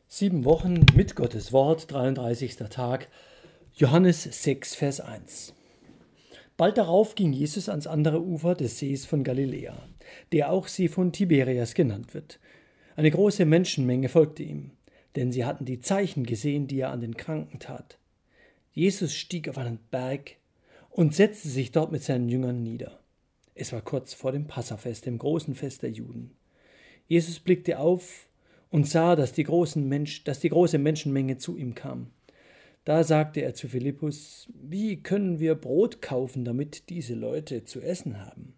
7 Wochen mit Gottes Wort, 33. Tag, Johannes 6, Vers 1. Bald darauf ging Jesus ans andere Ufer des Sees von Galiläa, der auch See von Tiberias genannt wird. Eine große Menschenmenge folgte ihm, denn sie hatten die Zeichen gesehen, die er an den Kranken tat. Jesus stieg auf einen Berg und setzte sich dort mit seinen Jüngern nieder. Es war kurz vor dem Passafest, dem großen Fest der Juden. Jesus blickte auf und sah, dass die große Menschenmenge zu ihm kam. Da sagte er zu Philippus: Wie können wir Brot kaufen, damit diese Leute zu essen haben?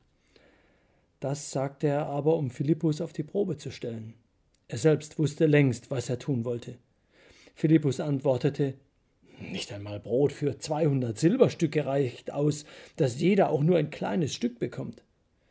Das sagte er aber, um Philippus auf die Probe zu stellen. Er selbst wusste längst, was er tun wollte. Philippus antwortete: Nicht einmal Brot für 200 Silberstücke reicht aus, dass jeder auch nur ein kleines Stück bekommt.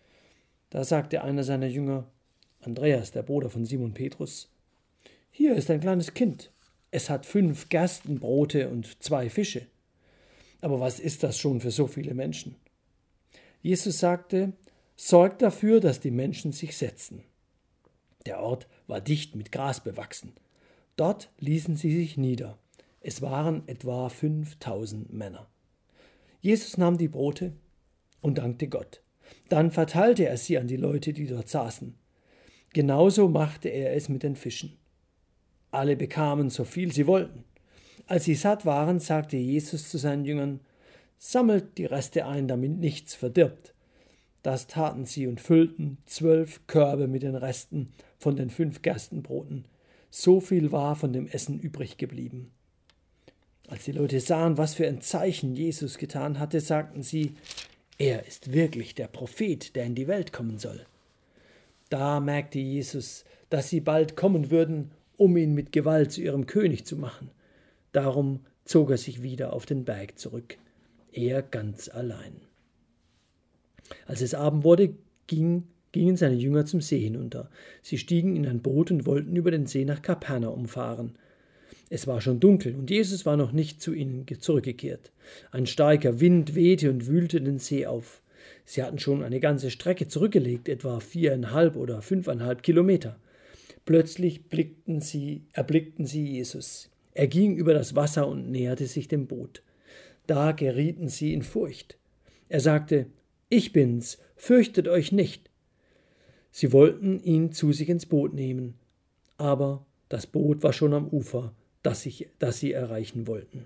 Da sagte einer seiner Jünger, Andreas, der Bruder von Simon Petrus: Hier ist ein kleines Kind. Es hat 5 Gerstenbrote und 2 Fische. Aber was ist das schon für so viele Menschen? Jesus sagte: Sorgt dafür, dass die Menschen sich setzen. Der Ort war dicht mit Gras bewachsen. Dort ließen sie sich nieder. Es waren etwa 5000 Männer. Jesus nahm die Brote und dankte Gott. Dann verteilte er sie an die Leute, die dort saßen. Genauso machte er es mit den Fischen. Alle bekamen so viel sie wollten. Als sie satt waren, sagte Jesus zu seinen Jüngern: Sammelt die Reste ein, damit nichts verdirbt. Das taten sie und füllten 12 Körbe mit den Resten von den 5 Gerstenbroten. So viel war von dem Essen übrig geblieben. Als die Leute sahen, was für ein Zeichen Jesus getan hatte, sagten sie: Er ist wirklich der Prophet, der in die Welt kommen soll. Da merkte Jesus, dass sie bald kommen würden, um ihn mit Gewalt zu ihrem König zu machen. Darum zog er sich wieder auf den Berg zurück, er ganz allein. Als es Abend wurde, gingen seine Jünger zum See hinunter. Sie stiegen in ein Boot und wollten über den See nach Kapernaum fahren. Es war schon dunkel und Jesus war noch nicht zu ihnen zurückgekehrt. Ein starker Wind wehte und wühlte den See auf. Sie hatten schon eine ganze Strecke zurückgelegt, etwa 4,5 oder 5,5 Kilometer. Plötzlich erblickten sie Jesus. Er ging über das Wasser und näherte sich dem Boot. Da gerieten sie in Furcht. Er sagte: Ich bin's, fürchtet euch nicht. Sie wollten ihn zu sich ins Boot nehmen, aber das Boot war schon am Ufer, das sie erreichen wollten.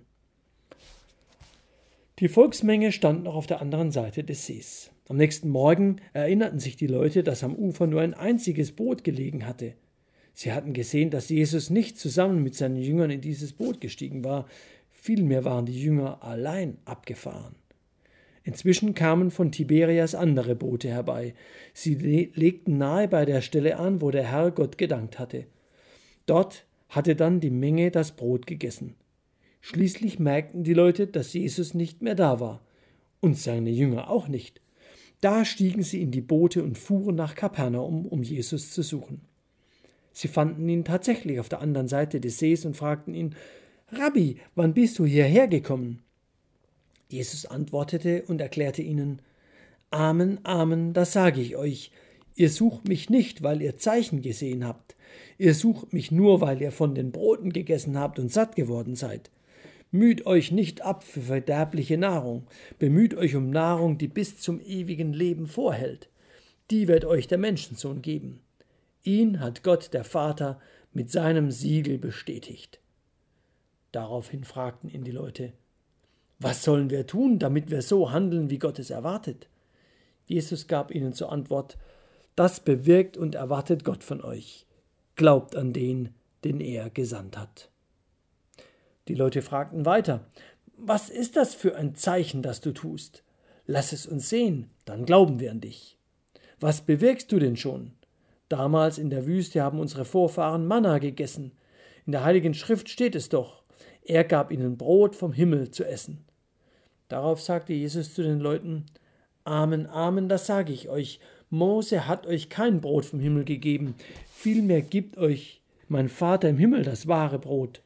Die Volksmenge stand noch auf der anderen Seite des Sees. Am nächsten Morgen erinnerten sich die Leute, dass am Ufer nur ein einziges Boot gelegen hatte. Sie hatten gesehen, dass Jesus nicht zusammen mit seinen Jüngern in dieses Boot gestiegen war, vielmehr waren die Jünger allein abgefahren. Inzwischen kamen von Tiberias andere Boote herbei. Sie legten nahe bei der Stelle an, wo der Herr Gott gedankt hatte. Dort hatte dann die Menge das Brot gegessen. Schließlich merkten die Leute, dass Jesus nicht mehr da war und seine Jünger auch nicht. Da stiegen sie in die Boote und fuhren nach Kapernaum, um Jesus zu suchen. Sie fanden ihn tatsächlich auf der anderen Seite des Sees und fragten ihn: Rabbi, wann bist du hierher gekommen? Jesus antwortete und erklärte ihnen: Amen, Amen, das sage ich euch. Ihr sucht mich nicht, weil ihr Zeichen gesehen habt. Ihr sucht mich nur, weil ihr von den Broten gegessen habt und satt geworden seid. Müht euch nicht ab für verderbliche Nahrung. Bemüht euch um Nahrung, die bis zum ewigen Leben vorhält. Die wird euch der Menschensohn geben. Ihn hat Gott, der Vater, mit seinem Siegel bestätigt. Daraufhin fragten ihn die Leute: Was sollen wir tun, damit wir so handeln, wie Gott es erwartet? Jesus gab ihnen zur Antwort: Das bewirkt und erwartet Gott von euch. Glaubt an den, den er gesandt hat. Die Leute fragten weiter: Was ist das für ein Zeichen, das du tust? Lass es uns sehen, dann glauben wir an dich. Was bewirkst du denn schon? Damals in der Wüste haben unsere Vorfahren Manna gegessen. In der Heiligen Schrift steht es doch: Er gab ihnen Brot vom Himmel zu essen. Darauf sagte Jesus zu den Leuten: Amen, Amen, das sage ich euch. Mose hat euch kein Brot vom Himmel gegeben. Vielmehr gibt euch mein Vater im Himmel das wahre Brot.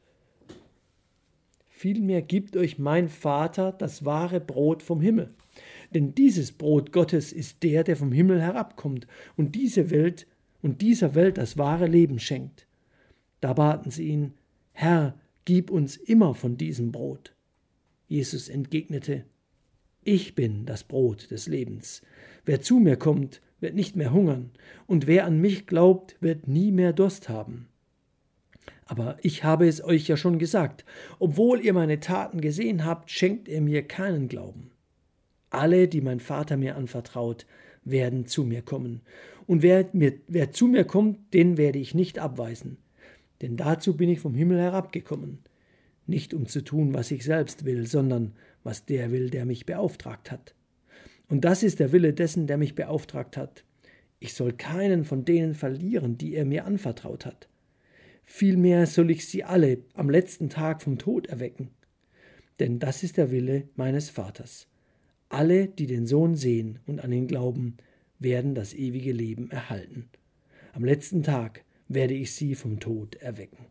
Vielmehr gibt euch mein Vater das wahre Brot vom Himmel. Denn dieses Brot Gottes ist der vom Himmel herabkommt und dieser Welt das wahre Leben schenkt. Da baten sie ihn: Herr, gib uns immer von diesem Brot. Jesus entgegnete, ich bin das Brot des Lebens. Wer zu mir kommt, wird nicht mehr hungern, und wer an mich glaubt, wird nie mehr Durst haben. Aber ich habe es euch ja schon gesagt, obwohl ihr meine Taten gesehen habt, schenkt ihr mir keinen Glauben. Alle, die mein Vater mir anvertraut, werden zu mir kommen. Und wer zu mir kommt, den werde ich nicht abweisen. Denn dazu bin ich vom Himmel herabgekommen. Nicht um zu tun, was ich selbst will, sondern was der will, der mich beauftragt hat. Und das ist der Wille dessen, der mich beauftragt hat. Ich soll keinen von denen verlieren, die er mir anvertraut hat. Vielmehr soll ich sie alle am letzten Tag vom Tod erwecken. Denn das ist der Wille meines Vaters. Alle, die den Sohn sehen und an ihn glauben, werden das ewige Leben erhalten. Am letzten Tag werde ich sie vom Tod erwecken.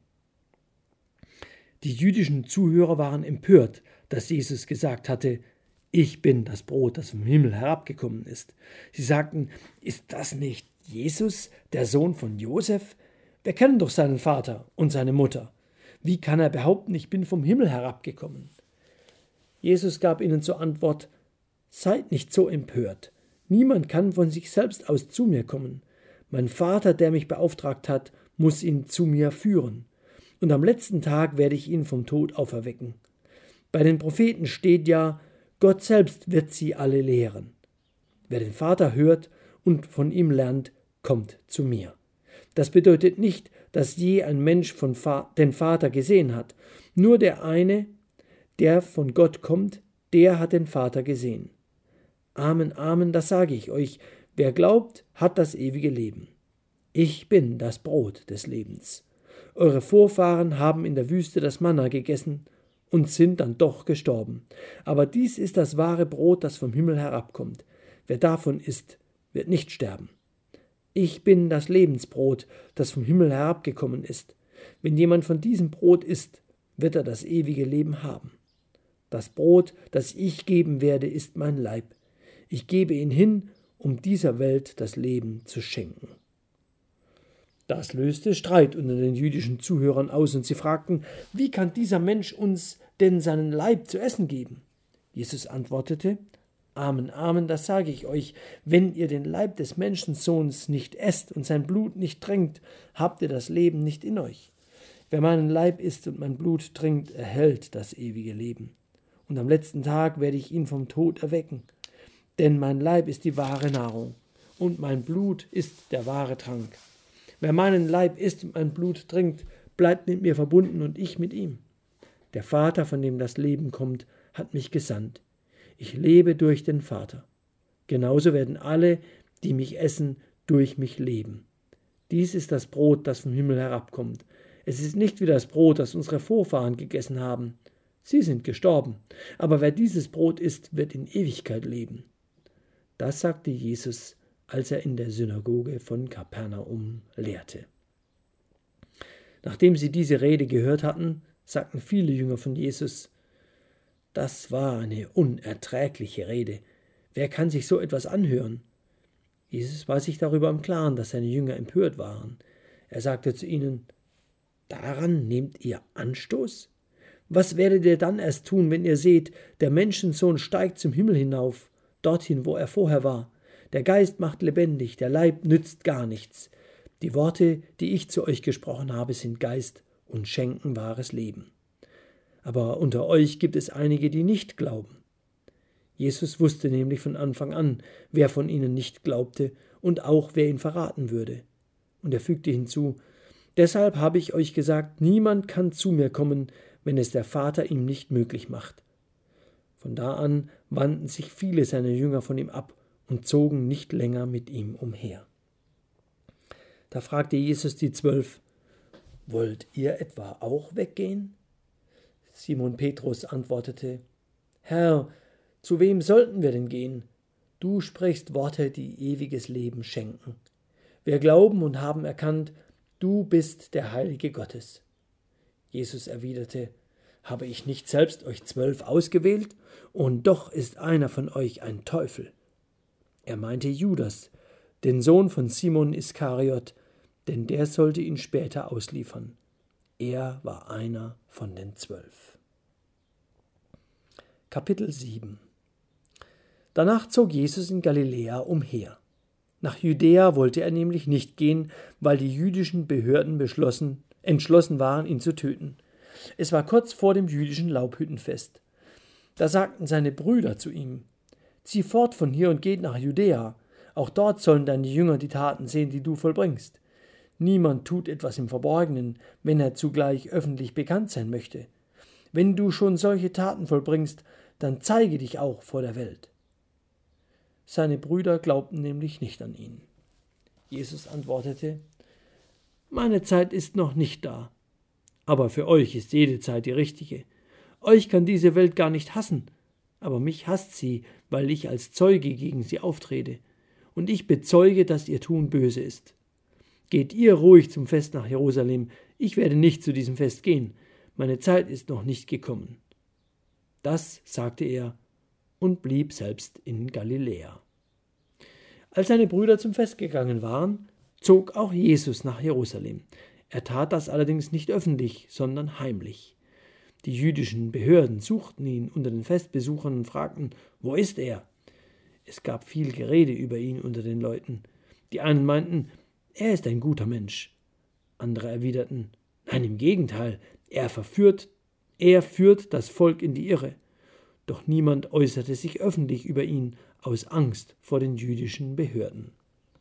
Die jüdischen Zuhörer waren empört, dass Jesus gesagt hatte, ich bin das Brot, das vom Himmel herabgekommen ist. Sie sagten, ist das nicht Jesus, der Sohn von Josef? Wir kennen doch seinen Vater und seine Mutter. Wie kann er behaupten, ich bin vom Himmel herabgekommen? Jesus gab ihnen zur Antwort, seid nicht so empört. Niemand kann von sich selbst aus zu mir kommen. Mein Vater, der mich beauftragt hat, muss ihn zu mir führen. Und am letzten Tag werde ich ihn vom Tod auferwecken. Bei den Propheten steht ja, Gott selbst wird sie alle lehren. Wer den Vater hört und von ihm lernt, kommt zu mir. Das bedeutet nicht, dass je ein Mensch den Vater gesehen hat. Nur der eine, der von Gott kommt, der hat den Vater gesehen. Amen, Amen, das sage ich euch. Wer glaubt, hat das ewige Leben. Ich bin das Brot des Lebens. Eure Vorfahren haben in der Wüste das Manna gegessen und sind dann doch gestorben. Aber dies ist das wahre Brot, das vom Himmel herabkommt. Wer davon isst, wird nicht sterben. Ich bin das Lebensbrot, das vom Himmel herabgekommen ist. Wenn jemand von diesem Brot isst, wird er das ewige Leben haben. Das Brot, das ich geben werde, ist mein Leib. Ich gebe ihn hin, um dieser Welt das Leben zu schenken. Das löste Streit unter den jüdischen Zuhörern aus und sie fragten, wie kann dieser Mensch uns denn seinen Leib zu essen geben? Jesus antwortete, Amen, Amen, das sage ich euch, wenn ihr den Leib des Menschensohns nicht esst und sein Blut nicht trinkt, habt ihr das Leben nicht in euch. Wer meinen Leib isst und mein Blut trinkt, erhält das ewige Leben. Und am letzten Tag werde ich ihn vom Tod erwecken. Denn mein Leib ist die wahre Nahrung und mein Blut ist der wahre Trank. Wer meinen Leib isst und mein Blut trinkt, bleibt mit mir verbunden und ich mit ihm. Der Vater, von dem das Leben kommt, hat mich gesandt. Ich lebe durch den Vater. Genauso werden alle, die mich essen, durch mich leben. Dies ist das Brot, das vom Himmel herabkommt. Es ist nicht wie das Brot, das unsere Vorfahren gegessen haben. Sie sind gestorben. Aber wer dieses Brot isst, wird in Ewigkeit leben. Das sagte Jesus, als er in der Synagoge von Kapernaum lehrte. Nachdem sie diese Rede gehört hatten, sagten viele Jünger von Jesus, das war eine unerträgliche Rede. Wer kann sich so etwas anhören? Jesus war sich darüber im Klaren, dass seine Jünger empört waren. Er sagte zu ihnen, daran nehmt ihr Anstoß? Was werdet ihr dann erst tun, wenn ihr seht, der Menschensohn steigt zum Himmel hinauf, dorthin, wo er vorher war? Der Geist macht lebendig, der Leib nützt gar nichts. Die Worte, die ich zu euch gesprochen habe, sind Geist und schenken wahres Leben. Aber unter euch gibt es einige, die nicht glauben. Jesus wusste nämlich von Anfang an, wer von ihnen nicht glaubte und auch wer ihn verraten würde. Und er fügte hinzu, deshalb habe ich euch gesagt, niemand kann zu mir kommen, wenn es der Vater ihm nicht möglich macht. Von da an wandten sich viele seiner Jünger von ihm ab und zogen nicht länger mit ihm umher. Da fragte Jesus die 12, wollt ihr etwa auch weggehen? Simon Petrus antwortete, Herr, zu wem sollten wir denn gehen? Du sprichst Worte, die ewiges Leben schenken. Wir glauben und haben erkannt, du bist der Heilige Gottes. Jesus erwiderte, habe ich nicht selbst euch 12 ausgewählt? Und doch ist einer von euch ein Teufel. Er meinte Judas, den Sohn von Simon Iskariot, denn der sollte ihn später ausliefern. Er war einer von den 12. Kapitel 7. Danach zog Jesus in Galiläa umher. Nach Judäa wollte er nämlich nicht gehen, weil die jüdischen Behörden entschlossen waren, ihn zu töten. Es war kurz vor dem jüdischen Laubhüttenfest. Da sagten seine Brüder zu ihm: Zieh fort von hier und geht nach Judäa. Auch dort sollen deine Jünger die Taten sehen, die du vollbringst. Niemand tut etwas im Verborgenen, wenn er zugleich öffentlich bekannt sein möchte. Wenn du schon solche Taten vollbringst, dann zeige dich auch vor der Welt. Seine Brüder glaubten nämlich nicht an ihn. Jesus antwortete: Meine Zeit ist noch nicht da. Aber für euch ist jede Zeit die richtige. Euch kann diese Welt gar nicht hassen, aber mich hasst sie, weil ich als Zeuge gegen sie auftrete. Und ich bezeuge, dass ihr Tun böse ist. Geht ihr ruhig zum Fest nach Jerusalem, ich werde nicht zu diesem Fest gehen. Meine Zeit ist noch nicht gekommen. Das sagte er und blieb selbst in Galiläa. Als seine Brüder zum Fest gegangen waren, zog auch Jesus nach Jerusalem. Er tat das allerdings nicht öffentlich, sondern heimlich. Die jüdischen Behörden suchten ihn unter den Festbesuchern und fragten: Wo ist er? Es gab viel Gerede über ihn unter den Leuten. Die einen meinten: Er ist ein guter Mensch. Andere erwiderten: Nein, im Gegenteil, er führt das Volk in die Irre. Doch niemand äußerte sich öffentlich über ihn aus Angst vor den jüdischen Behörden.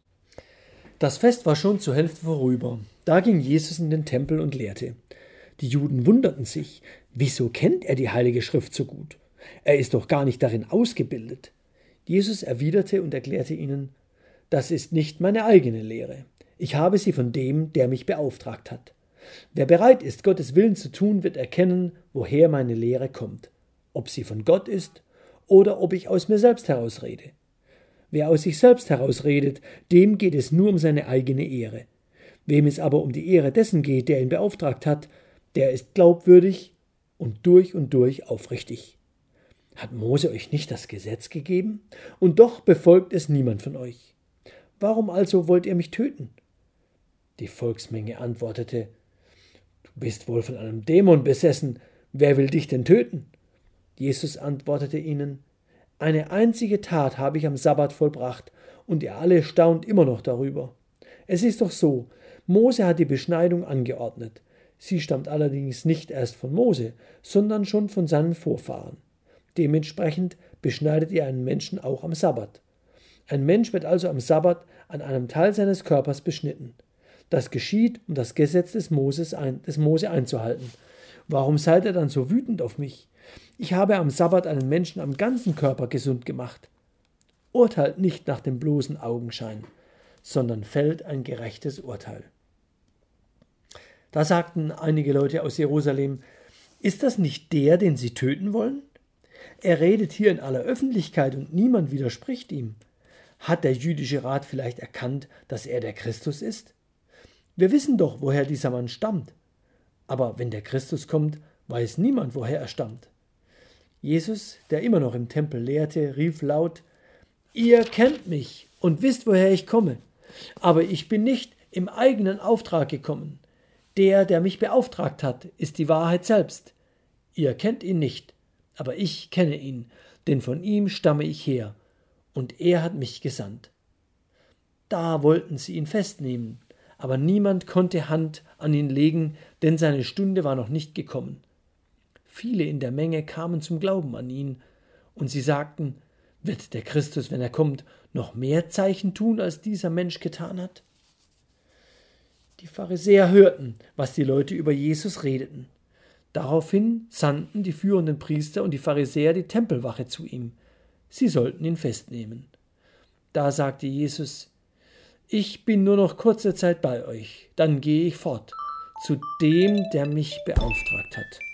Das Fest war schon zur Hälfte vorüber. Da ging Jesus in den Tempel und lehrte. Die Juden wunderten sich: Wieso kennt er die Heilige Schrift so gut? Er ist doch gar nicht darin ausgebildet. Jesus erwiderte und erklärte ihnen: Das ist nicht meine eigene Lehre. Ich habe sie von dem, der mich beauftragt hat. Wer bereit ist, Gottes Willen zu tun, wird erkennen, woher meine Lehre kommt. Ob sie von Gott ist oder ob ich aus mir selbst herausrede. Wer aus sich selbst herausredet, dem geht es nur um seine eigene Ehre. Wem es aber um die Ehre dessen geht, der ihn beauftragt hat, der ist glaubwürdig und durch aufrichtig. Hat Mose euch nicht das Gesetz gegeben? Und doch befolgt es niemand von euch. Warum also wollt ihr mich töten? Die Volksmenge antwortete: Du bist wohl von einem Dämon besessen. Wer will dich denn töten? Jesus antwortete ihnen: Eine einzige Tat habe ich am Sabbat vollbracht, und ihr alle staunt immer noch darüber. Es ist doch so, Mose hat die Beschneidung angeordnet. Sie stammt allerdings nicht erst von Mose, sondern schon von seinen Vorfahren. Dementsprechend beschneidet ihr einen Menschen auch am Sabbat. Ein Mensch wird also am Sabbat an einem Teil seines Körpers beschnitten. Das geschieht, um das Gesetz des Mose einzuhalten. Warum seid ihr dann so wütend auf mich? Ich habe am Sabbat einen Menschen am ganzen Körper gesund gemacht. Urteilt nicht nach dem bloßen Augenschein, sondern fällt ein gerechtes Urteil. Da sagten einige Leute aus Jerusalem: Ist das nicht der, den sie töten wollen? Er redet hier in aller Öffentlichkeit und niemand widerspricht ihm. Hat der jüdische Rat vielleicht erkannt, dass er der Christus ist? Wir wissen doch, woher dieser Mann stammt. Aber wenn der Christus kommt, weiß niemand, woher er stammt. Jesus, der immer noch im Tempel lehrte, rief laut: Ihr kennt mich und wisst, woher ich komme. Aber ich bin nicht im eigenen Auftrag gekommen. Der mich beauftragt hat, ist die Wahrheit selbst. Ihr kennt ihn nicht, aber ich kenne ihn, denn von ihm stamme ich her, und er hat mich gesandt. Da wollten sie ihn festnehmen, aber niemand konnte Hand an ihn legen, denn seine Stunde war noch nicht gekommen. Viele in der Menge kamen zum Glauben an ihn, und sie sagten: Wird der Christus, wenn er kommt, noch mehr Zeichen tun, als dieser Mensch getan hat? Die Pharisäer hörten, was die Leute über Jesus redeten. Daraufhin sandten die führenden Priester und die Pharisäer die Tempelwache zu ihm. Sie sollten ihn festnehmen. Da sagte Jesus: Ich bin nur noch kurze Zeit bei euch, dann gehe ich fort, zu dem, der mich beauftragt hat.